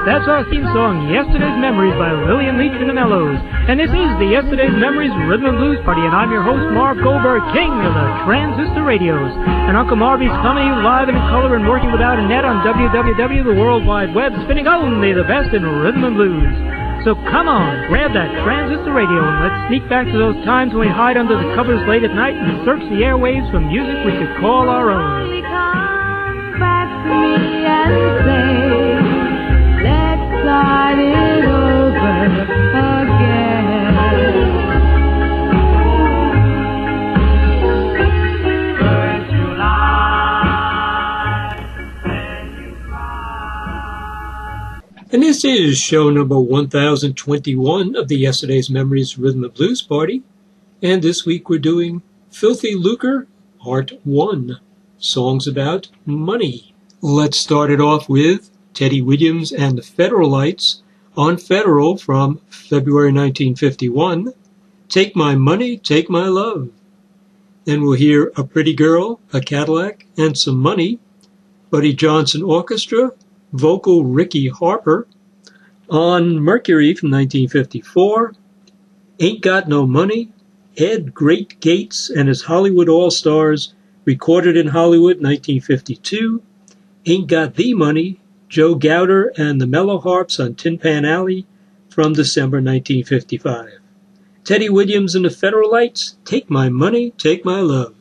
That's our theme song, Yesterday's Memories by Lillian Leach and the Mellows. And this is the Yesterday's Memories Rhythm and Blues Party, and I'm your host, Marv Goldberg, king of the transistor radios. And Uncle Marvy's coming to you live and in color and working without a net on WWW, the World Wide Web, spinning only the best in rhythm and blues. So come on, grab that transistor radio and let's sneak back to those times when we hide under the covers late at night and search the airwaves for music we could call our own. Come back to me and say, let's start it over again. First July, then you fly. And this is show number 1021 of the Yesterday's Memories Rhythm and Blues Party. And this week we're doing Filthy Lucre, Part 1, Songs About Money. Let's start it off with Teddy Williams and the Federalites on Federal from February 1951, Take My Money, Take My Love. Then we'll hear A Pretty Girl, A Cadillac, and Some Money, Buddy Johnson Orchestra, vocal Ricky Harper. On Mercury from 1954, Ain't Got No Money, Ed Great Gates and his Hollywood All-Stars, recorded in Hollywood 1952, Ain't Got The Money, Joe Gowder and the Mellow Harps on Tin Pan Alley from December 1955. Teddy Williams and the Federalites, Take My Money, Take My Love.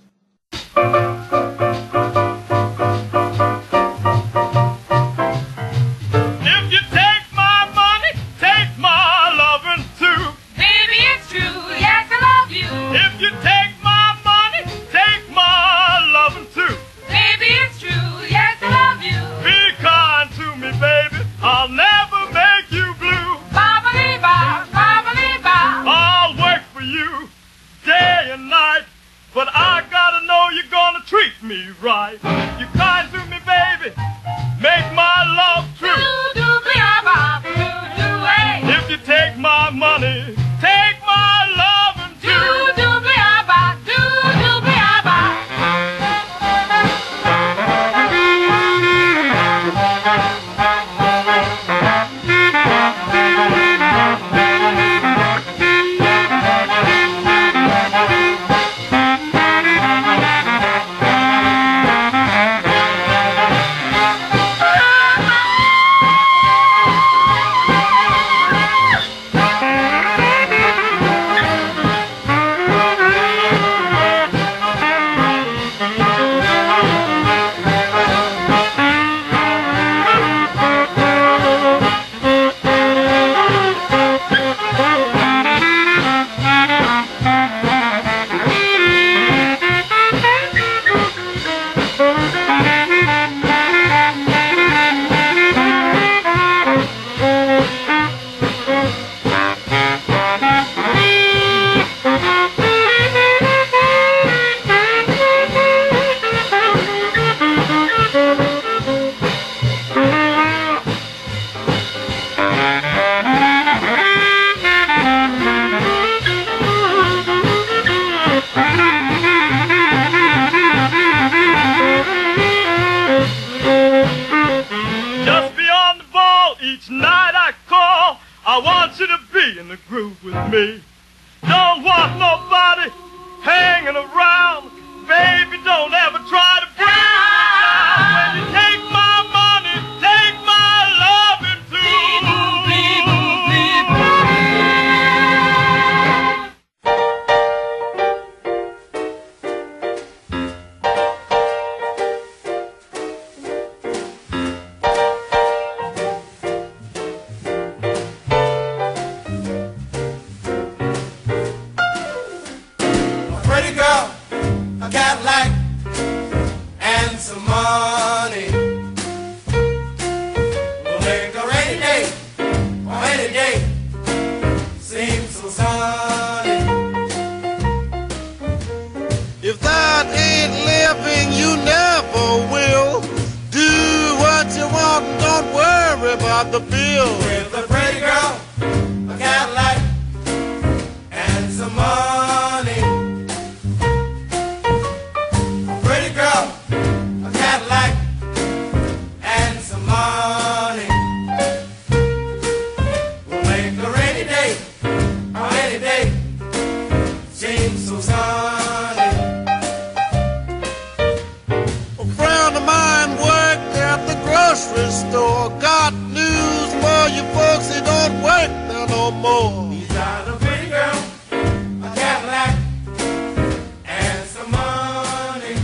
But I gotta know you're gonna treat me right. You kind to me, baby, make my love true. If you take my money, take my loving too. I want you to be in the groove with me. Don't want nobody hanging around. Baby, don't ever try to bring me down. When you take my money, take my loving too. Pretty girl, a Cadillac, and some money will make a rainy day or any day seem so sunny. If that ain't living, you never will. Do what you want and don't worry about the bill. With a pretty girl, a Cadillac, and some money. seems so sunny. A friend of mine worked at the grocery store. Got news for you folks, he don't work there no more. He's got a pretty girl, a Cadillac, and some money.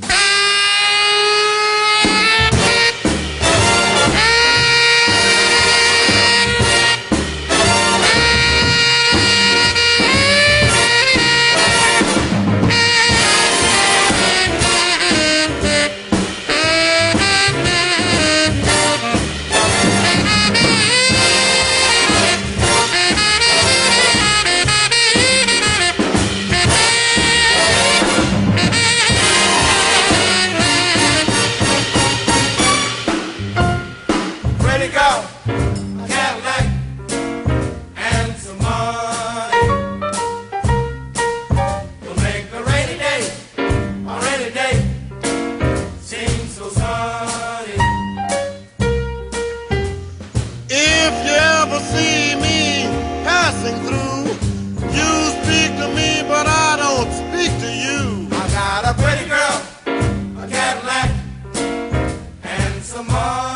Pretty girl, a Cadillac, and some money. Will make a rainy day seem so sunny. If you ever see me passing through, you speak to me, but I don't speak to you. I got a pretty girl, a Cadillac, and some money.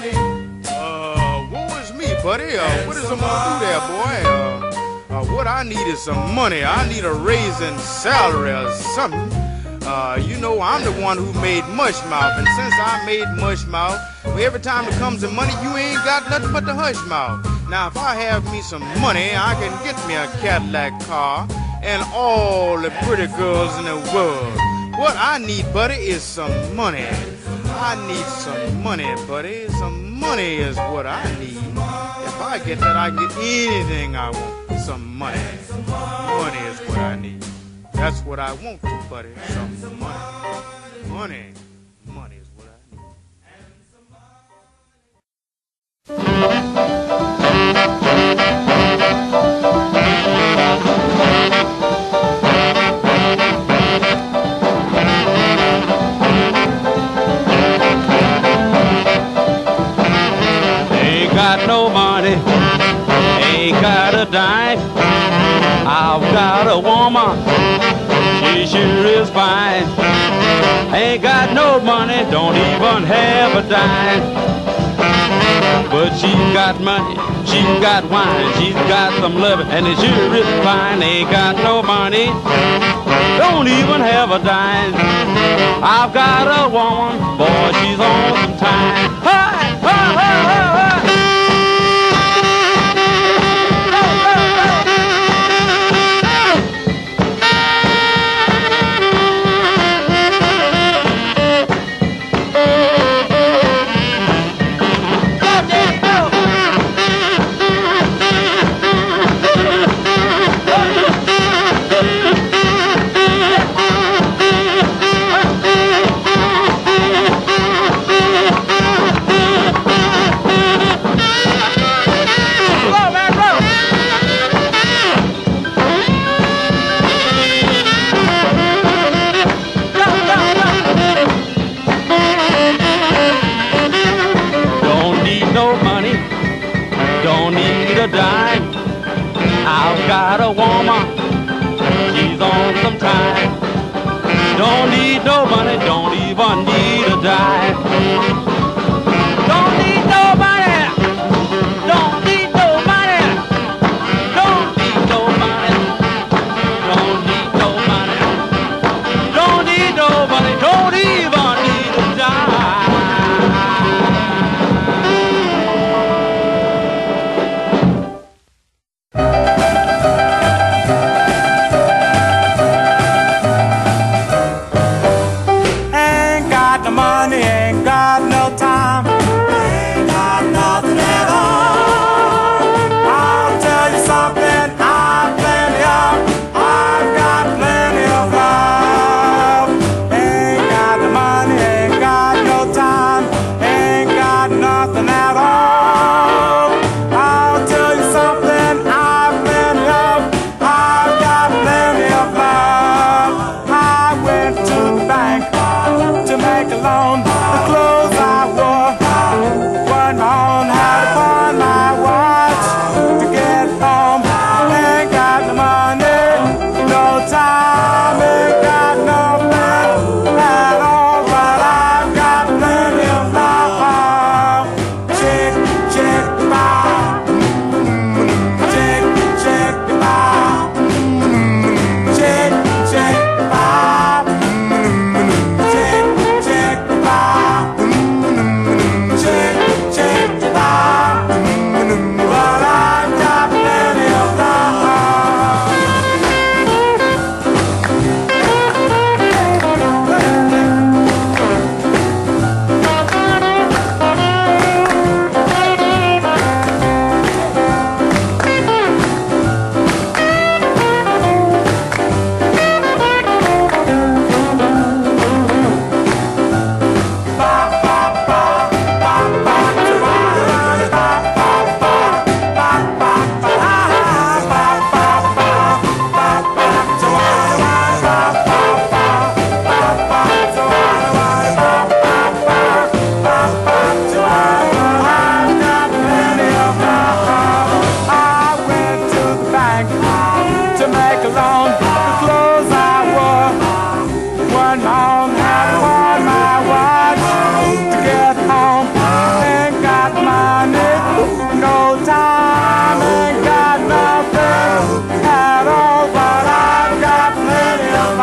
Woe is me, buddy. What is I'm gonna do there, boy? What I need is some money. I need a raise in salary or something. You know, I'm the one who made Mushmouth, and since I made Mushmouth, well, every time it comes to money, you ain't got nothing but the hush mouth. Now, if I have me some money, I can get me a Cadillac car and all the pretty girls in the world. What I need, buddy, is some money. I need some money, buddy. Some money is what I need. If I get that, I can get anything I want. Some money. Money is what I need. That's what I want, buddy. Some money. Money. Money is what I need. Ain't got no money, ain't got a dime. I've got a woman, she sure is fine. Ain't got no money, don't even have a dime. But she's got money, she's got wine, she's got some loving, and it sure is fine. Ain't got no money, don't even have a dime. I've got a woman, boy, she's on some time. Hi, hi, hi, hi, hi. A dime. I've got a woman, she's on some time. Don't need no money, don't even need a dime. Don't need no money, don't need no money, don't need no money, don't need no money, don't need no money, don't even need a dime. on the clothes I wore. One mom had worn my watch to get home. Ain't got money, no time, ain't got nothing at all, but I've got plenty of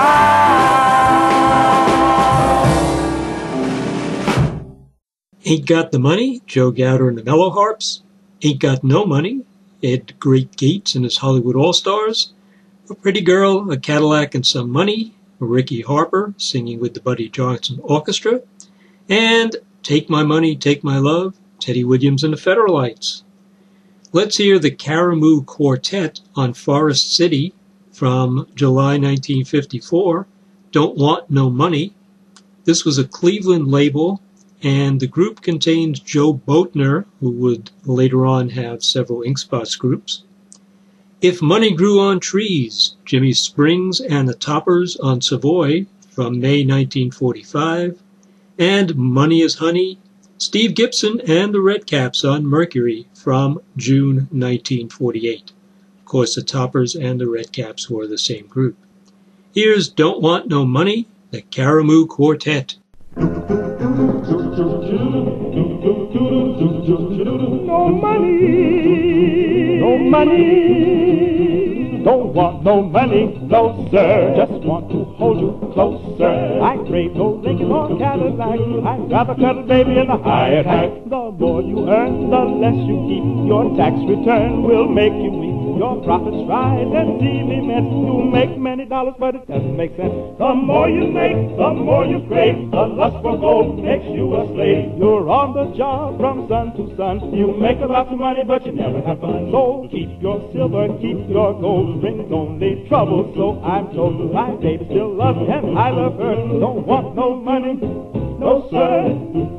fun. Ain't Got the Money, Joe Gowder and the Mellow Harps. Ain't Got No Money, Ed Great Gates and his Hollywood All-Stars. A Pretty Girl, A Cadillac and Some Money, Ricky Harper singing with the Buddy Johnson Orchestra. And Take My Money, Take My Love, Teddy Williams and the Federalites. Let's hear the Caramoo Quartet on Forest City from July 1954, Don't Want No Money. This was a Cleveland label, and the group contained Joe Boatner, who would later on have several Ink Spots groups. If Money Grew on Trees, Jimmy Springs and the Toppers on Savoy from May 1945, and Money is Honey, Steve Gibson and the Redcaps on Mercury from June 1948. Of course, the Toppers and the Redcaps were the same group. Here's Don't Want No Money, the Caramoo Quartet. No money, no money, don't want no money, no sir, just want to hold you closer. I crave no Lincoln or Cadillac, I'd rather cuddle baby in a hired hack. The more you earn, the less you keep, your tax return will make you weep. Your profits rise and easily meant you make many dollars, but it doesn't make sense. The more you make, the more you crave. The lust for gold makes you a slave. You're on the job from sun to sun. You make a lot of money, but you never have fun. So keep your silver, keep your gold. Brings only trouble, so I'm told. My baby still loves me and I love her. Don't want no money, no sir.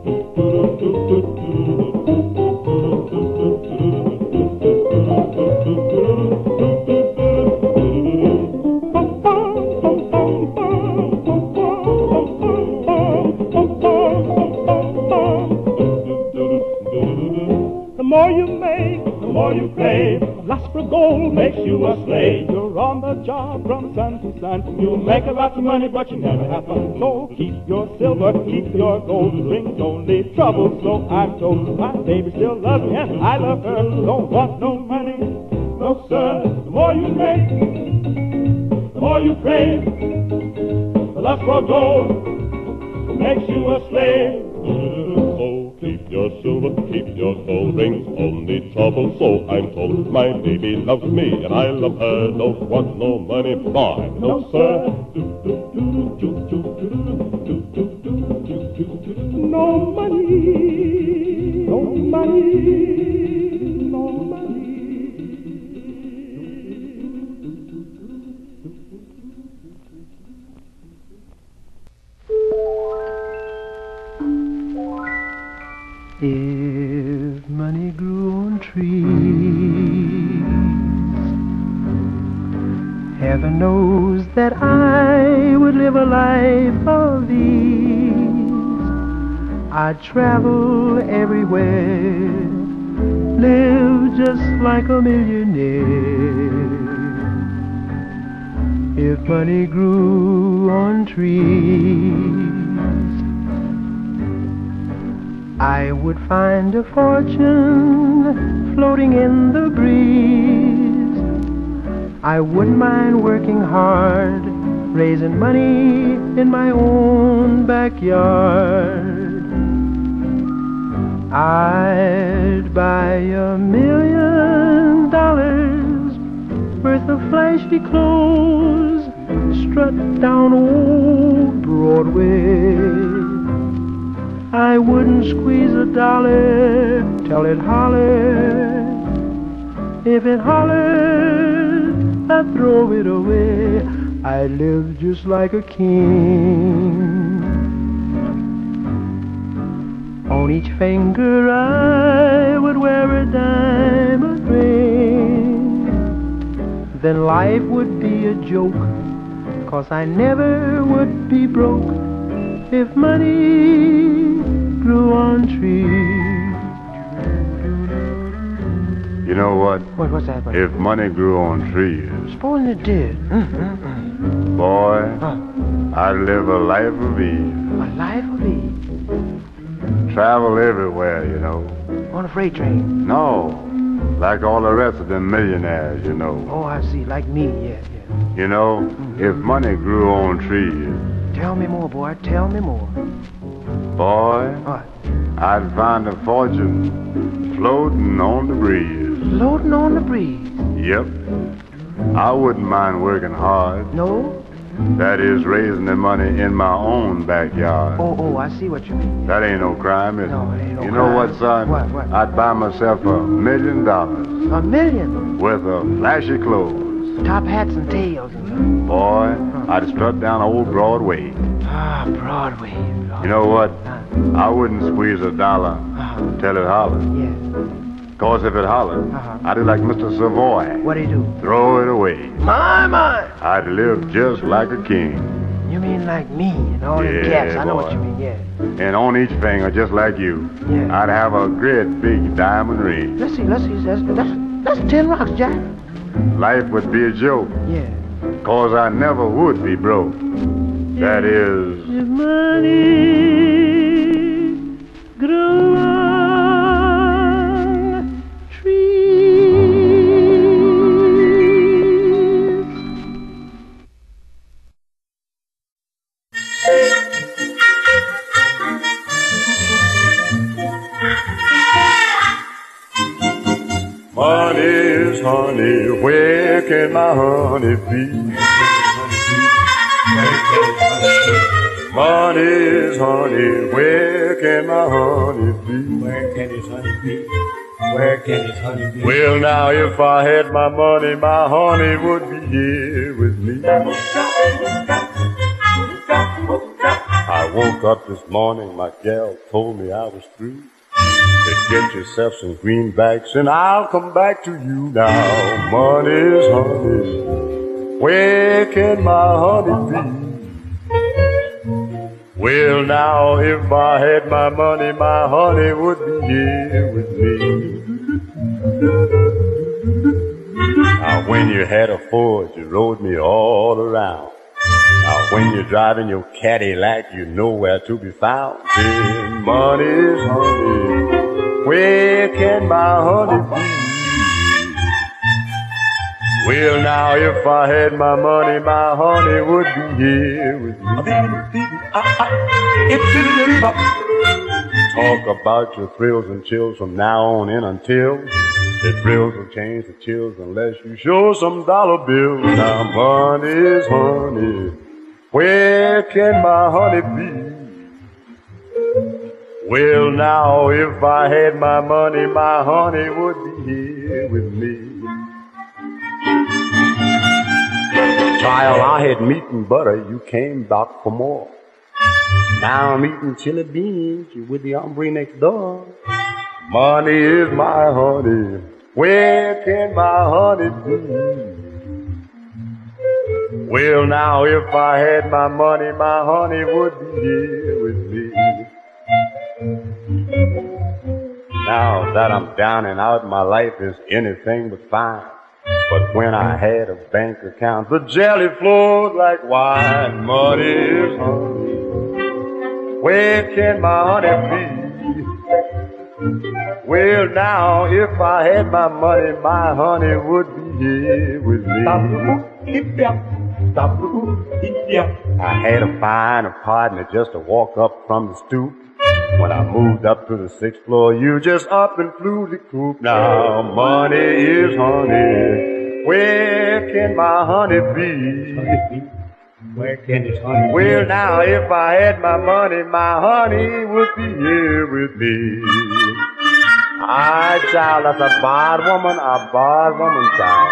The more you make, the more you crave. Lust for gold makes you a slave. You're on the job from sun to sun. You make a lot of money, but you never have fun. So keep your silver, keep your gold. Brings only trouble, so I'm told. My baby still loves me and I love her. Don't want no money, no sir. The more you make, the more you crave. The lust for gold makes you a slave. So keep your silver, keep your gold, brings only trouble, so I'm told. My baby loves me and I love her, don't want no money, boy, no sir. No money, no money, no money. If money grew on trees, heaven knows that I would live a life of ease. I'd travel everywhere, live just like a millionaire. If money grew on trees, I would find a fortune floating in the breeze. I wouldn't mind working hard, raising money in my own backyard. I'd buy $1 million worth of flashy clothes, strut down old Broadway. I wouldn't squeeze a dollar till it hollered. If it hollered, I'd throw it away. I'd live just like a king. On each finger I would wear a diamond ring. Then life would be a joke, 'cause I never would be broke. If money grew on trees. You know what? What's that, buddy? If money grew on trees, Supposing it did. boy, I'd live a life of ease. A life of ease. Travel everywhere, you know. On a freight train. No, like all the rest of them millionaires, you know. Oh, I see. Like me, yeah. You know, if money grew on trees, Tell me more, boy. Tell me more. boy, What? I'd find a fortune floating on the breeze. Floating on the breeze. Yep. I wouldn't mind working hard. No? That is, raising the money in my own backyard. Oh, I see what you mean. That ain't no crime, is it? No, it ain't no You know crime. what, son? What? I'd buy myself $1 million $1 million? with a flashy clothes. Top hats and tails and stuff. Boy, I'd strut down old Broadway. Ah, Broadway. You know what? I wouldn't squeeze $1 till it hollered. Yeah. 'Cause if it hollered, I'd do like Mr. Savoy. What'd he do? Throw it away. My. I'd live just like a king. You mean like me and all them Yeah, gaps? I know boy. what you mean, yeah. And on each finger, just like you, Yeah. I'd have a great big diamond ring. Let's see. That's 10 rocks, Jack. Life would be a joke, Yeah. 'cause I never would be broke. That is... If money grew on trees. Money is honey, where can my honey be? Money is honey, where can my honey be? Where can his honey be? Where can his honey be? Well, now if I had my money would be here with me. I woke up this morning, my gal told me I was through. Said, get yourself some greenbacks and I'll come back to you now. Money is honey, where can my honey be? Well, now if I had my money would be here with me. Now when you had a Ford, you rode me all around. Now when you're driving your Cadillac, you know where to be found. Say, money is honey, where can my honey be? Well, now if I had my money would be here with me. Talk about your thrills and chills from now on in until the thrills will change the chills unless you show some dollar bills. Now money is honey, where can my honey be? Well, now if I had my money would be here with me. Child, I had meat and butter, you came back for more. Now I'm eating chili beans with the hombre next door. Money is my honey, where can my honey be? Well, now if I had my money would be here with me. Now that I'm down and out, my life is anything but fine. But when I had a bank account, the jelly flowed like wine. Money is honey, where can my honey be? Well, now if I had my honey would be here with me. I had to find a partner just to walk up from the stoop. When I moved up to the 6th floor, you just up and flew the coop. Now money is honey, where can my honey be? Where can his honey be? Well, now if I had my honey would be here with me. Aye, child, that's a bad woman, child.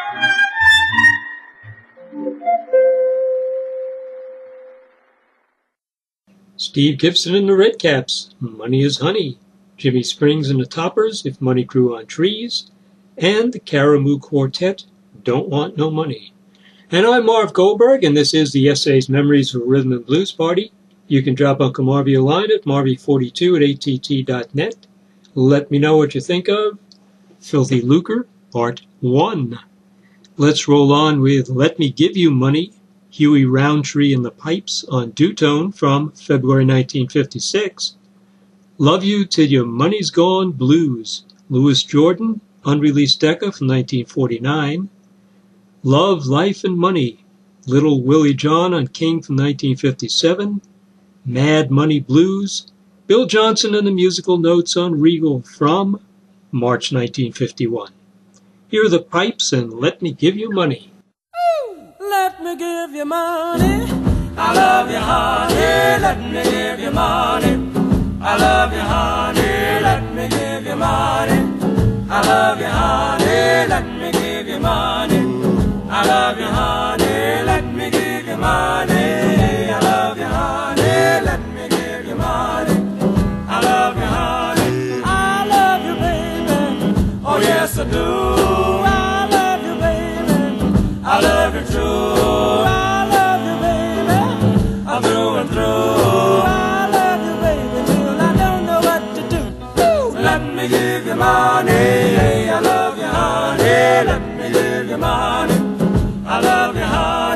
Steve Gibson and the Redcaps, Money is Honey. Jimmy Springs and the Toppers, If Money Grew on Trees. And the Caramoo Quartet, Don't Want No Money. And I'm Marv Goldberg, and this is the Essays, Memories of a Rhythm and Blues Party. You can drop Uncle Marvy a line at marvy42@att.net. Let me know what you think of Filthy Lucre, Part 1. Let's roll on with Let Me Give You Money, Huey Roundtree and the Pipes on Dutone from February 1956. Love You Till Your Money's Gone Blues, Louis Jordan, unreleased Decca from 1949. Love, Life and Money, Little Willie John on King from 1957. Mad Money Blues, Bill Johnson and the Musical Notes on Regal from March 1951. Here are the Pipes and Let Me Give You Money. Let me give you money. I love you, honey. Let me give you money. I love you, honey. Let me give you money. I love you, honey. Let me give you money. I love you, honey. Let me give you money. I love you, honey. Let me give you money. I love you, honey. I love you, baby. Oh yes, I do. I love you, baby. I love you true. I love you, baby. I'm through and through. I love you, baby, till I don't know what to do. Let me give you money. I love you, honey. Let me give you money. I love you, honey.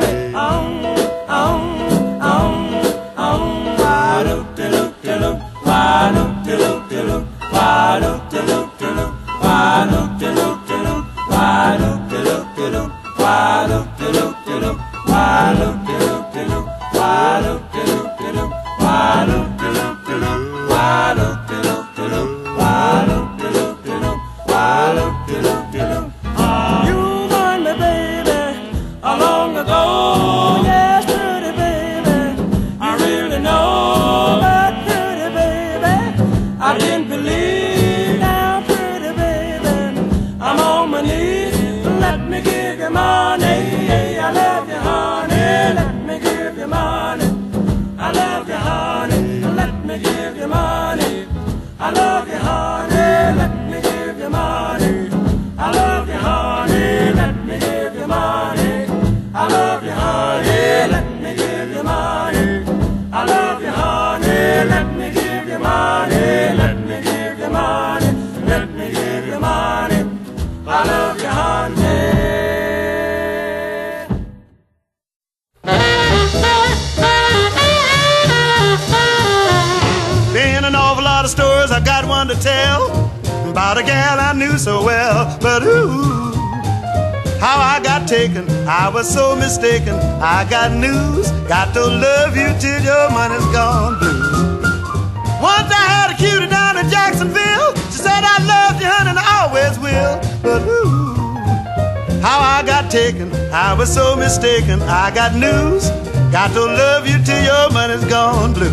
Why do de loop de loop? Why do de loop de loop? Why do de loop de loop? Why do de loop de loop? Why do de loop de loop? Why do de loop de loop? Why do de loop de loop? Why do de loop de loop? Why do de loop de loop? Why do de loop de loop? Why do de loop de loop? Why do de loop de loop? You warned me, baby, long ago. Yes, pretty baby, I really know. But pretty baby, I didn't believe. Now, pretty baby, I'm on my knees. Let me give you money. I love you, honey. Let me give you money. I love you, honey. Let me give you money. I love you, honey. Let me give you money. I love you, honey. Let me give you money. I love you, honey. Let me give you money. I love you, honey. Let me give you money. Let me give you money. Let me give you money. I love you, honey. Been an awful lot of stories, I got one to tell about a gal I knew so well. But ooh, how I got taken, I was so mistaken. I got news, got to love you till your money's gone blue. Once I had a cutie down in Jacksonville. She said I loved you, honey, and I always will. But ooh, how I got taken, I was so mistaken. I got news, got to love you till your money's gone blue.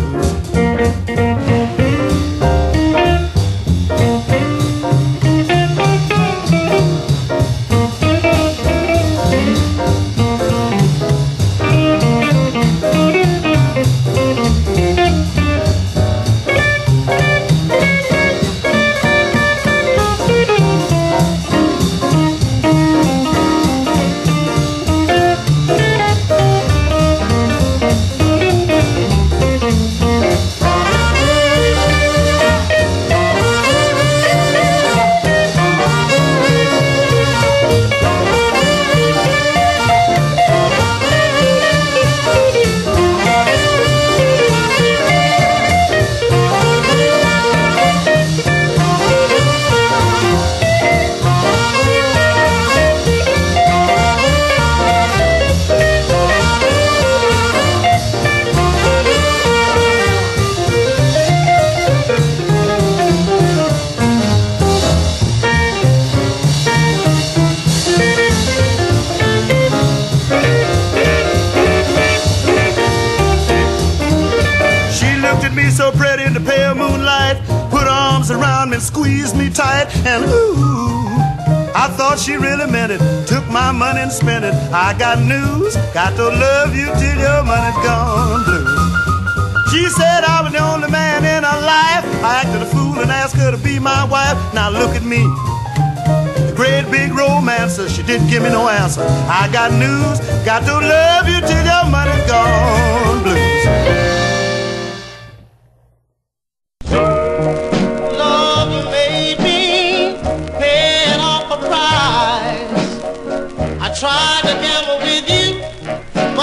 So pretty in the pale moonlight, put arms around me and squeezed me tight. And ooh, I thought she really meant it. Took my money and spent it. I got news, got to love you till your money's gone blue. She said I was the only man in her life. I acted a fool and asked her to be my wife. Now look at me, the great big romancer. She didn't give me no answer. I got news, got to love you till your money's gone blue. Love made me pay it all.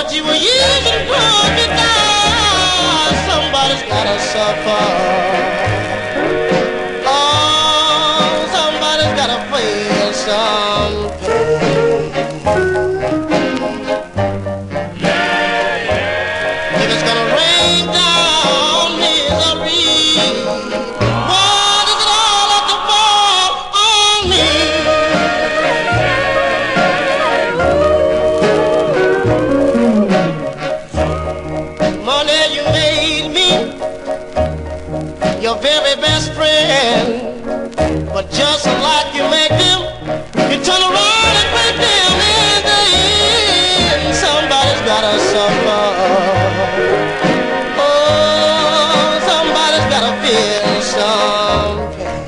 What you were using pulled you down. Somebody's gotta suffer. Oh, somebody's gotta feel some pain. If it's gonna rain down misery, why does it all have to fall on me? Money, you made me your very best friend, but just like you make them, you turn around and break them in the end. Somebody's gotta suffer. Oh, somebody's gotta feel some pain.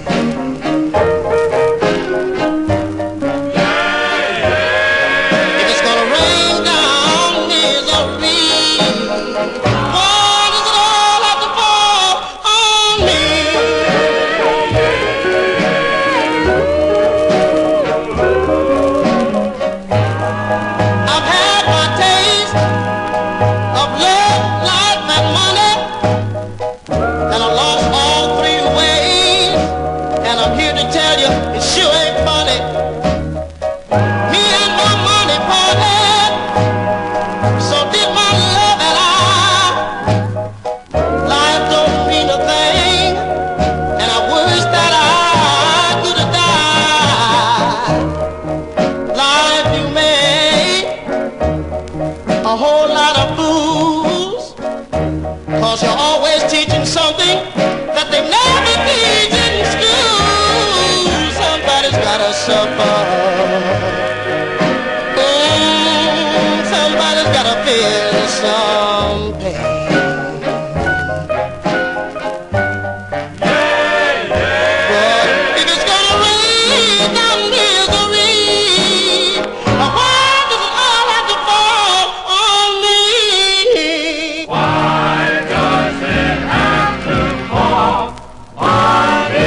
If it's gonna rain down misery, why does it all have to fall on me? I've had my taste of love, life, and money, and I lost all three ways, and I'm here to tell you it sure ain't funny. Me and my money parted, so did my love and I. Life don't mean a thing, and I wish that I could have died. Life you made a whole lot of fools, 'cause you're always teaching something that they never teach in school. Somebody's gotta suffer. Somebody's gotta feel some pain. But if it's gonna rain down misery, why does it all have to fall on me? Why does it have to fall on me?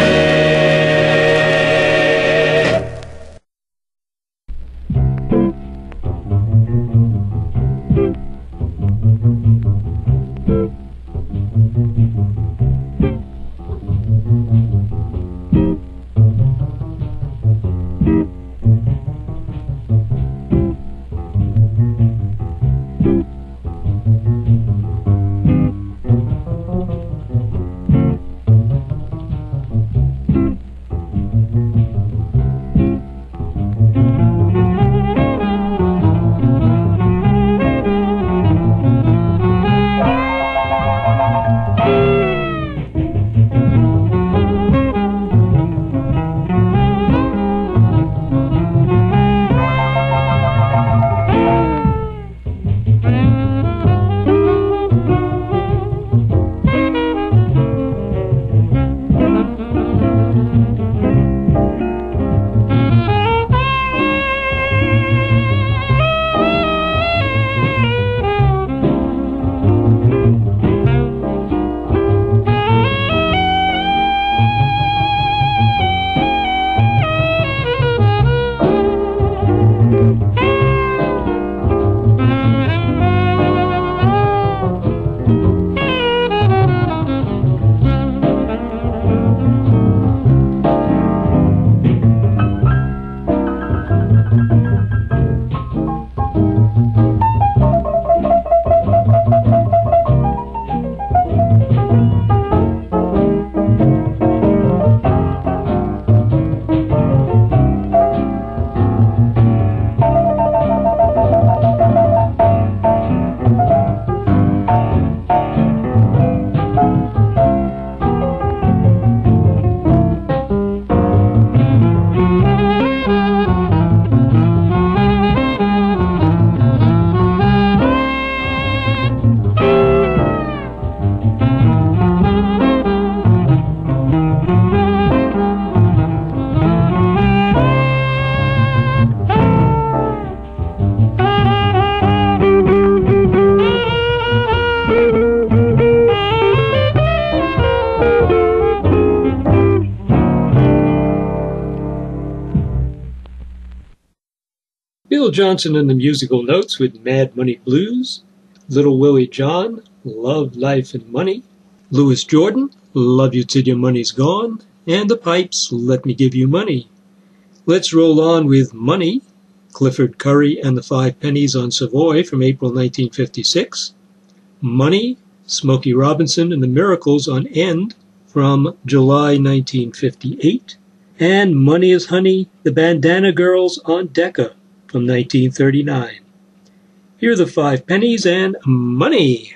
Phil Johnson and the Musical Notes with Mad Money Blues, Little Willie John, Love, Life, and Money, Louis Jordan, Love You Till Your Money's Gone, and the Pipes, Let Me Give You Money. Let's roll on with Money, Clifford Curry and the Five Pennies on Savoy from April 1956, Money, Smokey Robinson and the Miracles on End from July 1958, and Money is Honey, the Bandana Girls on Decca from 1939. Here are the Five Pennies and Money.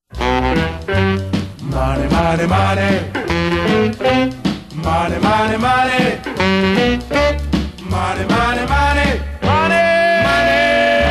Money, money, money. Money, money, money. Money, money, money. Money, money.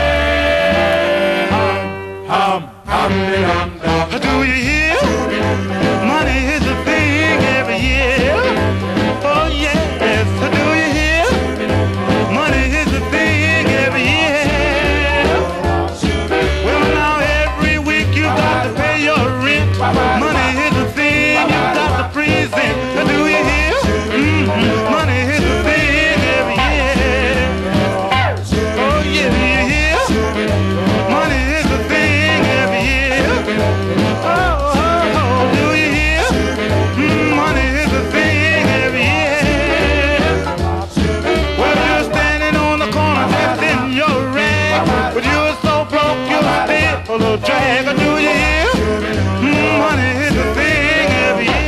Do you hear? Money is a thing every year. Oh yes, do you hear? Money is a thing every year. Well now every week you got to pay your rent. Money is a thing you got to present. Do you hear? Money is a thing every year. Oh yeah, do you hear? Money is a thing every year. Oh, do you hear? Money is a thing every year. Well, you're standing on the corner testing your rag, but you're so broke you'll stay a little drag. Do you hear? Money is a thing every year.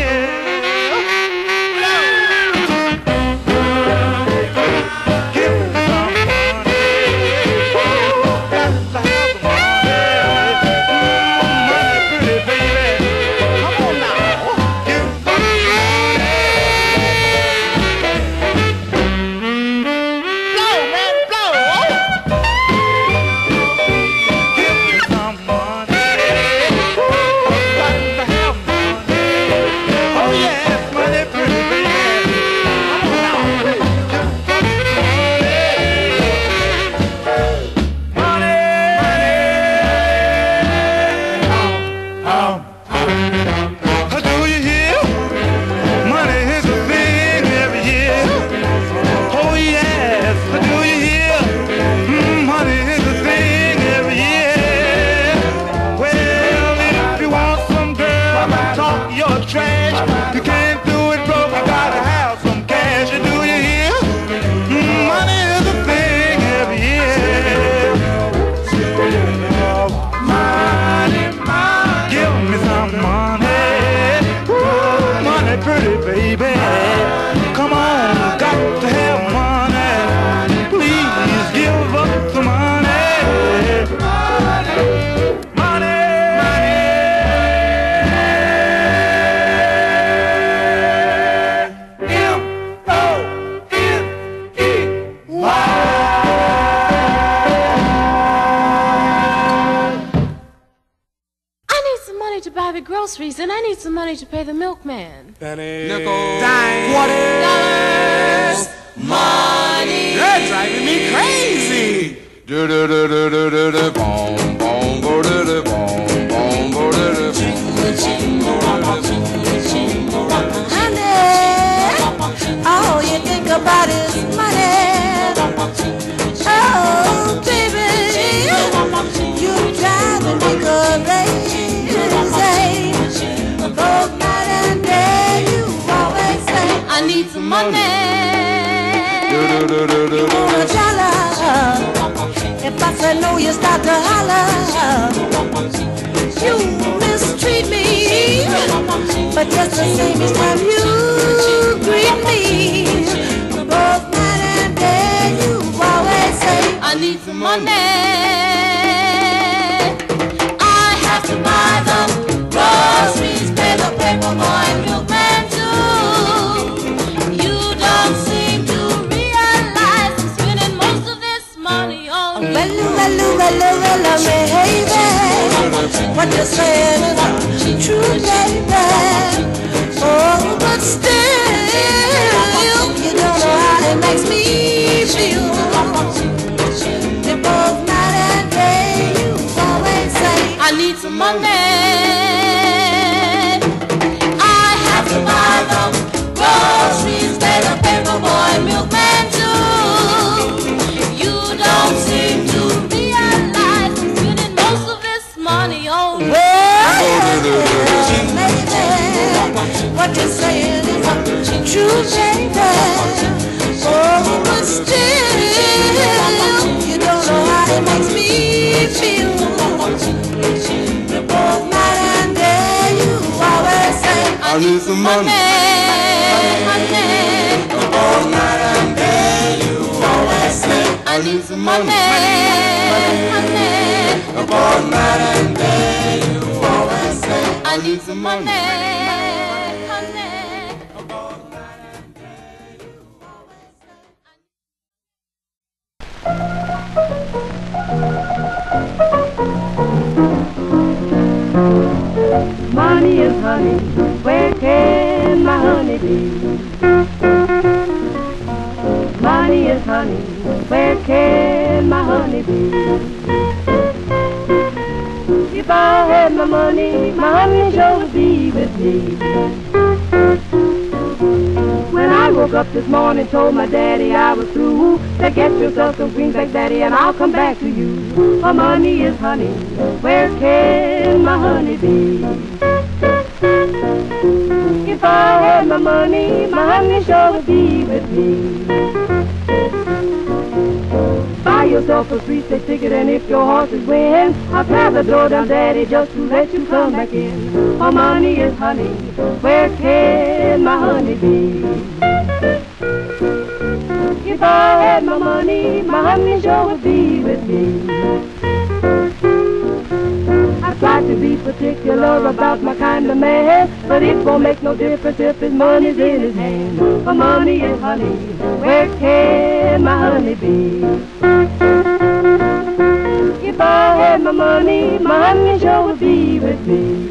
Give me some money. Got to have some money. Money, pretty baby. Come on now. Give me some money. Blow, man, blow. Give me some money. Got to have money. Oh yes, money, pretty baby. Come on now. Give me some money. Do you hear? Money is a thing every year. Oh yes, do you hear? Money is a thing every year. Well, if you want some girl to talk your trash, you can't do it broke. You gotta have some cash. Do you hear? Money is a thing every year. Money, money. Give me some money. Money, pretty baby. Come on, got to have money. Please give up the money. Money, I need some money to buy the groceries, and I need some money to pay the milkman. penny, Nickels, dime, dollars, money. You're driving me crazy. Do do do do do do do boom boom bo do do boom boom bo do do Honey, all you think about is money. Oh, baby, you're driving me crazy. Both night and day, you always say, I need some money. you wanna dollar. If I say no, you start to holler. You mistreat me, but just the same each time you greet me. Both night and day, you always say, I need some money. I have to buy the groceries, pay the paper boy and milkman too. You don't seem to realize I'm spending most of this money on you. Baby, what you're saying is true, baby. Oh, but still, you don't know how it makes me feel. You both night and day, you always say, I need some money. I have to buy the groceries, pay the paper boy, milkman too. You don't seem money only. Baby, what you saying is true, baby. Oh, but still, you don't know how it makes me feel. Both night and day, you always say, I need some money. Both night and day, you always say, I need some money. Both night and day, you always say, I need some money. Money is honey, where can my honey be? Money is honey, where can my honey be? If I had my money sure would be with me. When I woke up this morning, told my daddy I was through. Said, get yourself some greenback, daddy, and I'll come back to you. For money is honey, where can my honey be? If I had my honey sure would be with me. Buy yourself a 3-cent ticket, and if your horses win, I'll tear the door down, daddy, just to let you come back in. For money is honey, where can my honey be? If I had my honey sure would be with me. I try to be particular about my kind of man, but it won't make no difference if his money's in his hand. For money is honey, where can my honey be? If I had my honey sure would be with me.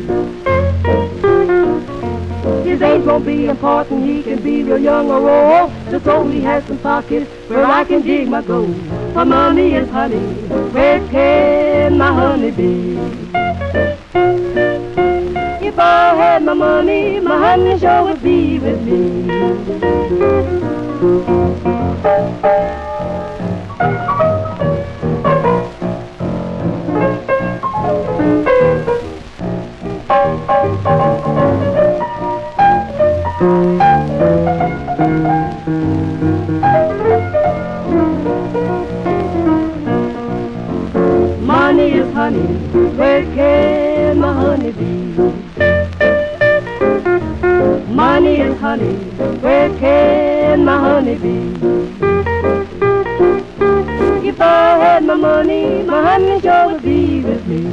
His age won't be important, he can be real young or old, just so he has some pockets where I can dig my gold. For money is honey, where can my honey be? If I had my honey sure would be with me. Money is honey, where can my honey be? Money is honey, where can my honey be? If I had my honey sure would be with me.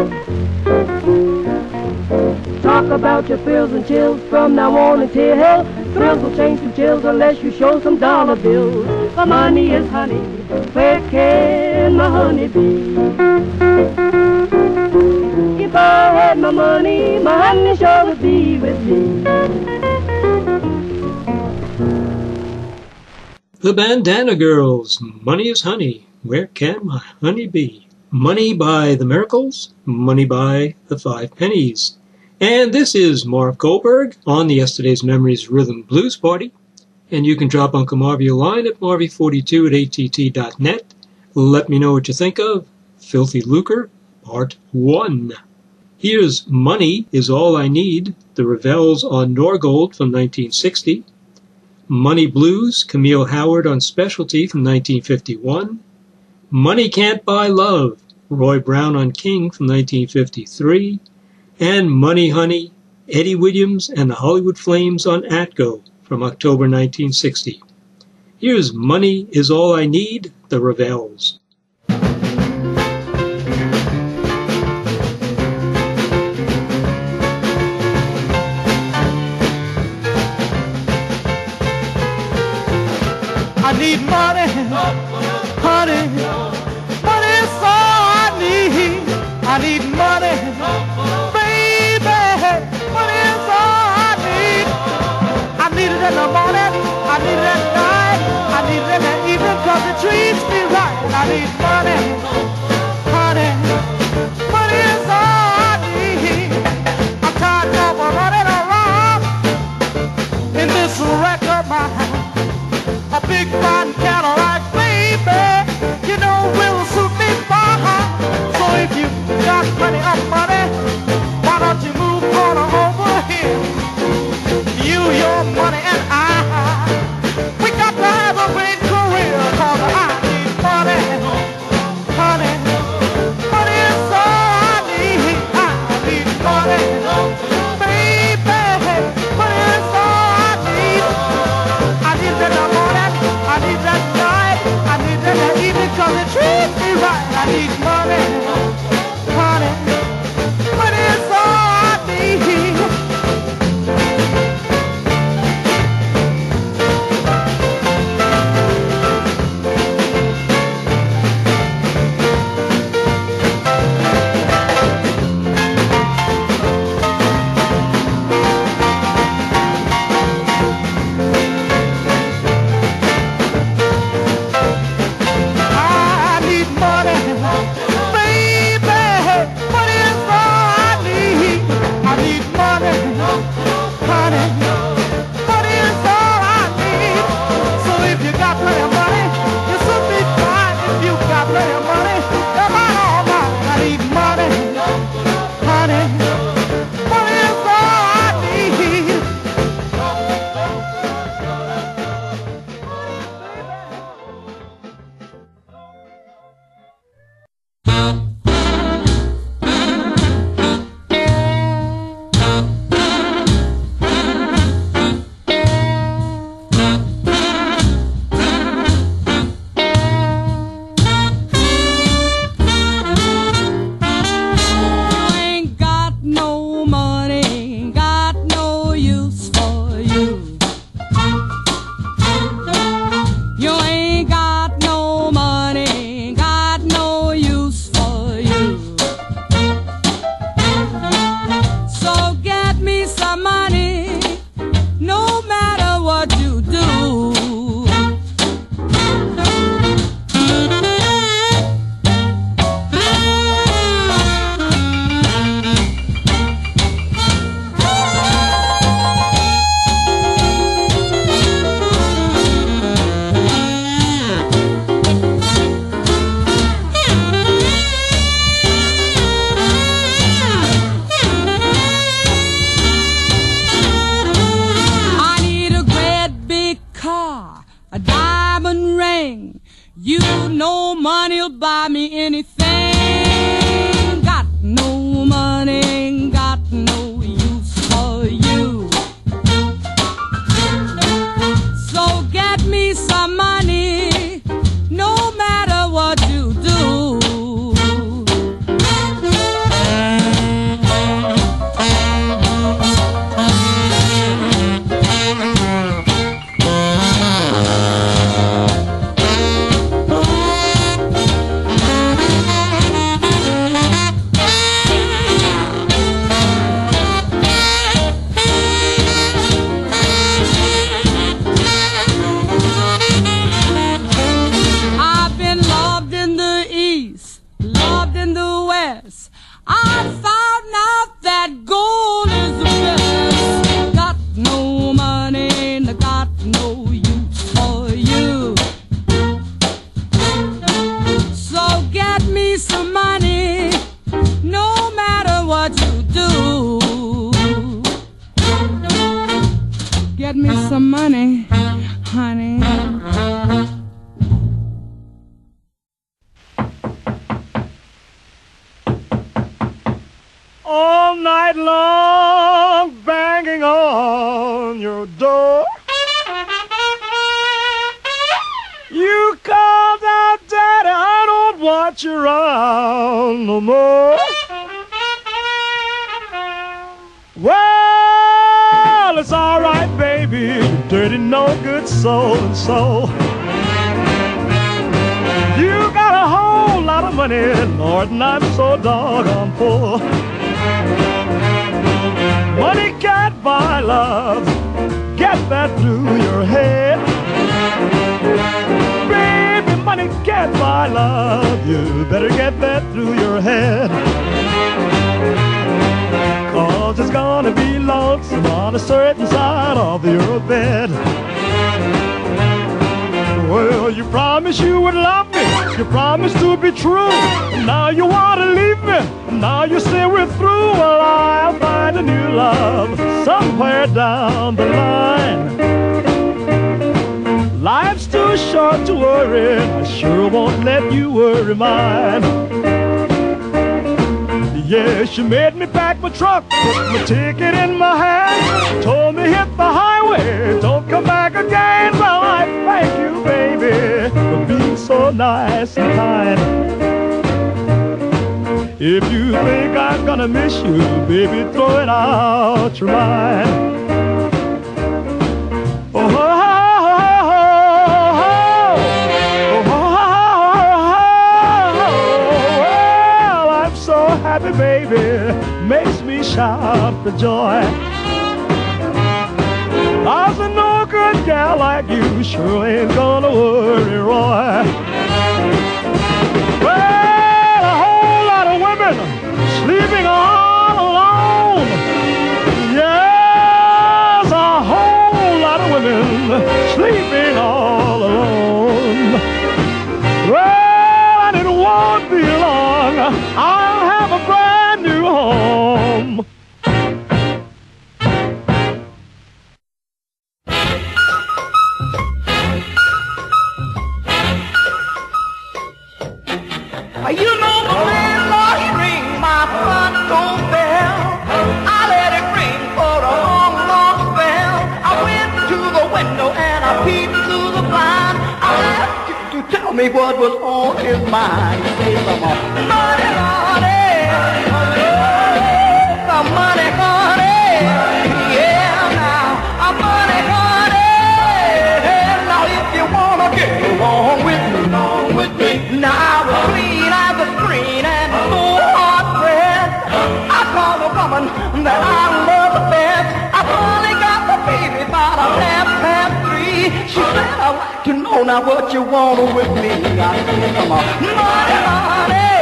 Talk about your thrills and chills from now on until thrills will change to chills unless you show some dollar bills. For money is honey, where can my honey be? If I had my honey sure would be with me. The Bandana Girls, Money is Honey, Where Can My Honey Be? Money by the Miracles, Money by the Five Pennies. And this is Marv Goldberg on the Yesterday's Memories Rhythm Blues Party. And you can drop Uncle Marvy a line at marvy42@att.net. Let me know what you think of Filthy Lucre, Part 1. Here's Money Is All I Need, the Revels on Norgold from 1960. Money Blues, Camille Howard on Specialty from 1951. Money Can't Buy Love, Roy Brown on King from 1953. And Money Honey, Eddie Williams and the Hollywood Flames on Atco from October 1960. Here's Money Is All I Need, the Revels. I need money, honey, money is all I need. I need money, baby, money is all I need. I need it in the morning, I need it at night, I need it in the evening because it treats me right. I need money, honey, money is all I need. I'm tired of running around in this wreck of my house. A big fine Cadillac, baby, you know will suit me fine. So if you got money up your money, why don't you move on over here? You, your money, and we got to have a big career, 'cause I need money, honey. Money is all I need. I need money, baby. Money is all I need. I need that in the morning, I need that night, I need that in the evening, 'cause it treats me right. I need money, honey. Money is all I need. All night long, banging on your door. You called out, Daddy, I don't want you around no more. Well, it's all right, baby, you dirty, no good soul, and so you got a whole lot of money, Lord, and I'm so doggone poor. Money can't buy love, get that through your head. Baby, money can't buy love, you better get that through your head. 'Cause it's gonna be lonesome on a certain side of your bed. Well, you promised you would love me, you promised to be true, and now you want to leave me. Now you say we're through, well, I'll find a new love somewhere down the line. Life's too short to worry, I sure won't let you worry mine. Yeah, she made me pack my truck, put my ticket in my hand, told me hit the highway, don't come back again. Well, I thank you, baby, for being so nice and kind. If you think I'm gonna miss you, baby, throw it out your mind. Oh, oh, well, I'm so happy, baby, makes me shout for joy. Cause a no good gal like you sure ain't gonna worry, Roy. Well, a whole lot of women sleeping all alone. Yes, a whole lot of women sleeping all alone. Well, and it won't be long, I'll have a brand new home. You know the landlord ring my front door bell. I let it ring for a long, long spell. I went to the window and I peeped through the blind. I asked you to tell me what was on his mind. He said, "Come on, money, honey, the money, honey, yeah, now, money, honey. Now if you wanna get along with me, now I was clean as a screen and full hard bread. I call the woman that I love the best. I finally got the baby about 3:30. She said, I'd like to know now what you want with me. I said, come on, money, honey,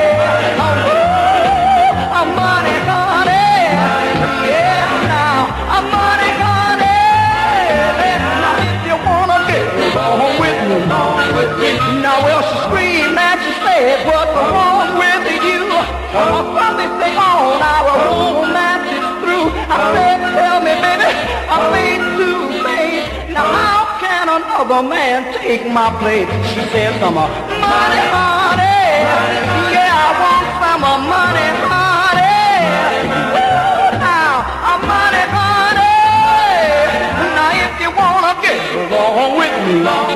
money, honey, yeah, now, money, honey. Now if you wanna get along with me, now well she screamed and she said, what's wrong with you? From this day on our romance is through. I said, tell me, baby, I'm late too late. Now how can another man take my place? She said, some money, honey. Yeah, I want some money, honey. Now, money, honey. Now if you wanna get along with me,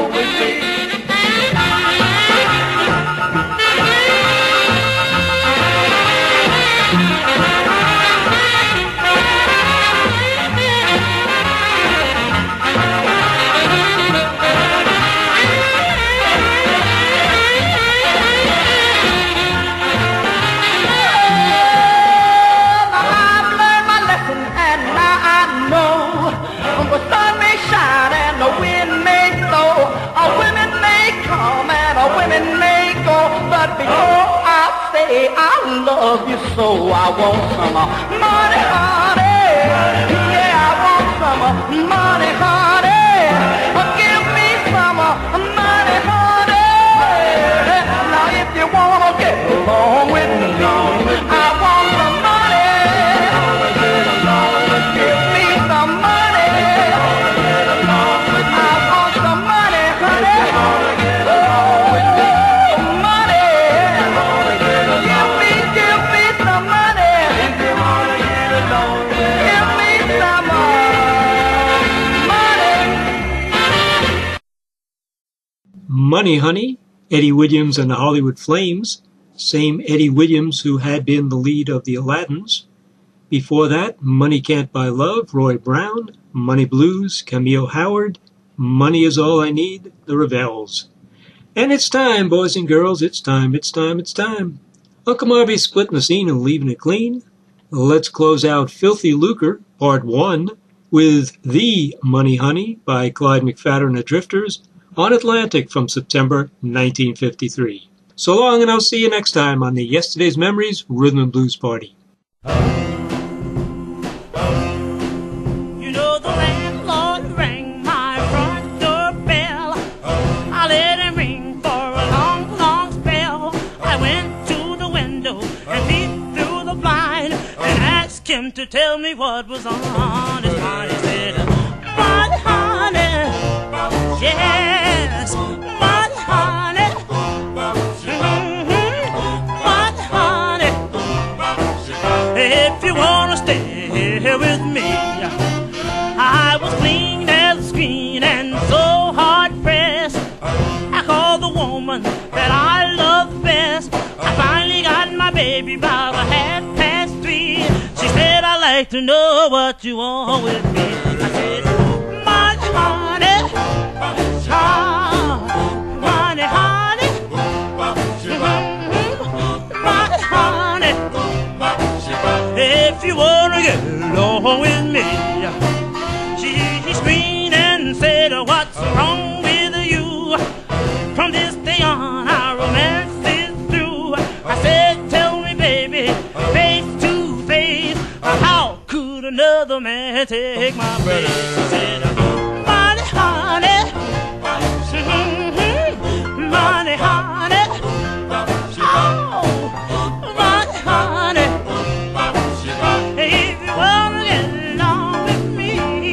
I love you so, I want some money, honey. Yeah, I want some money, honey. Give me some money, honey. Now if you wanna get along with me, I want some money. Give me some money. I want some money, honey. Money Honey, Eddie Williams and the Hollywood Flames, same Eddie Williams who had been the lead of the Aladdins. Before that, Money Can't Buy Love, Roy Brown, Money Blues, Camille Howard, Money Is All I Need, the Revels. And it's time, boys and girls, it's time. Uncle Marvy's splitting the scene and leaving it clean. Let's close out Filthy Lucre, Part 1, with The Money Honey by Clyde McPhatter and the Drifters, on Atlantic from September 1953. So long, and I'll see you next time on the Yesterday's Memories Rhythm and Blues Party. You know the landlord rang my front door bell. I let him ring for a long, long spell. I went to the window and peeped through the asked him to tell me what was on his mind. He said, "Money, honey, yes, money, honey, money, honey. If you wanna stay here with me, I was clean as a screen and so hard pressed. I called the woman that I love best. I finally got my baby about 3:30. She said, I'd like to know what you want with me. I said, money, honey, money, honey, money, honey. If you wanna get along with me, she screamed and said, what's wrong with you? From this day on, our romance is through. I said, tell me, baby, face to face, how could another man take my place? She said, money, honey, money, honey, oh, money, honey. If you wanna get along with me,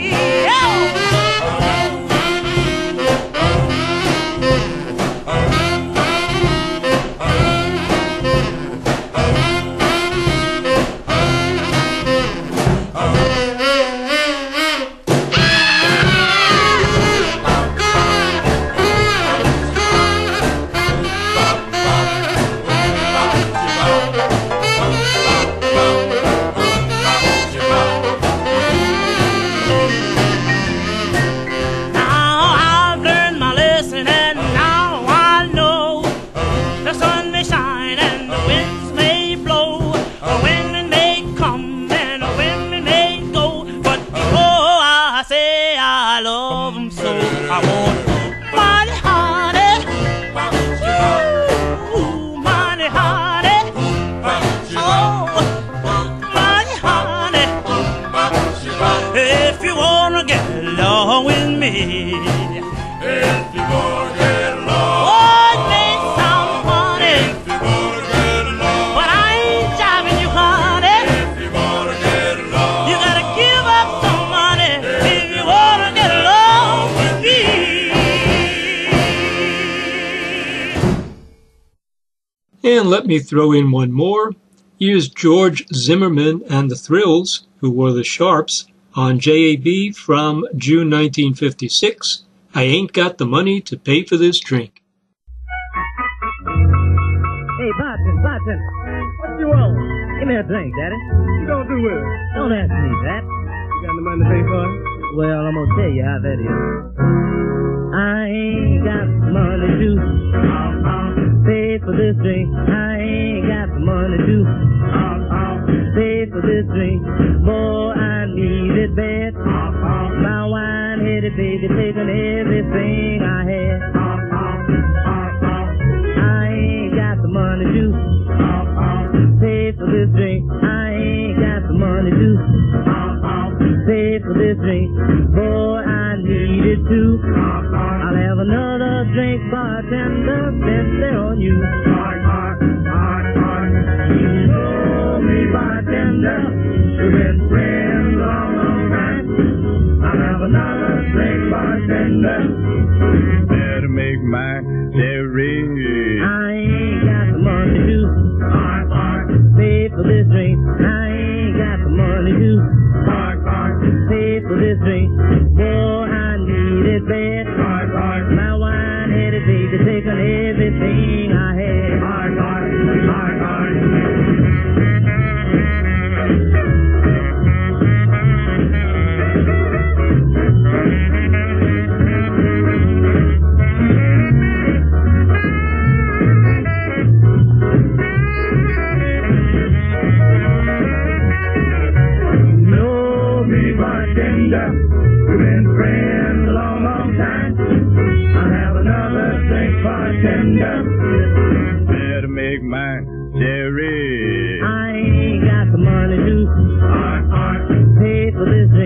And let me throw in one more. Here's George Zimmerman and the Thrills, who were the Sharps, on JAB from June 1956. I ain't got the money to pay for this drink. Hey, Barton, what you want? Give me a drink, Daddy. What you gonna do with it? Don't ask me that. You got the money to pay for it? Well, I'm gonna tell you how that is. I ain't got the money to pay for this drink. I ain't got the money to pay for this drink. Boy, I need it bad. My wine-headed baby taking everything I had. I ain't got the money to pay for this drink. I ain't got the money to pay for this drink. Boy, I need it too. I'll have another drink, bartender, bet they're on you. You know me, bartender, we've been friends a long time. I'll have another drink, bartender. Better make my cherry. I ain't got the money to pay for this drink. I ain't got the money to pay for this drink. Boy, I need it bad. My wine-headed baby taking everything I had. We've been friends a long, long time. I'll have another drink, bartender. Better make my cherry. I ain't got the money to pay for this drink.